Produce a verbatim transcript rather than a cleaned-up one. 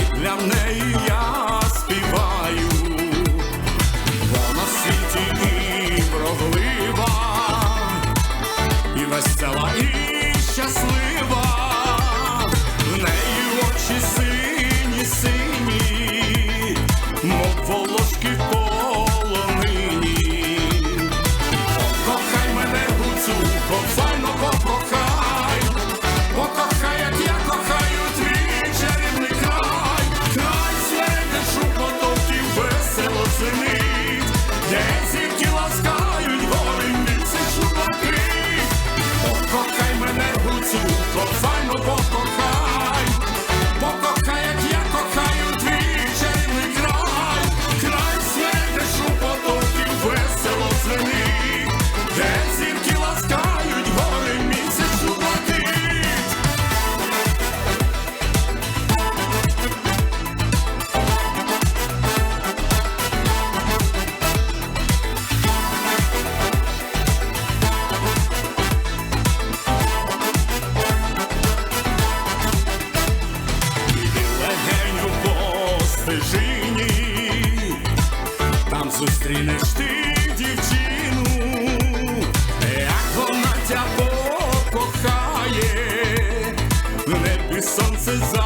для неї я співаю. Вона в світі і вродлива, і весела, і щаслива. В неї очі сині-сині, мов волошки в полонині. Покохай мене, гуцулко, файно покохай, покохай, як я кохаю твій чарівний край. Край серед шепотів весело звенить, де зірки ласкають гори місячну блакить. Покохай мене, гуцулко, файно покохай, покохай, як я кохаю твій чарівний край. Край серед шепотів весело звенить, де зірки ласкають гори місячну блакить. Іди легеню по стежині, там зустрінеш ти дівчину. Як вона тя покохає, в небі сонце за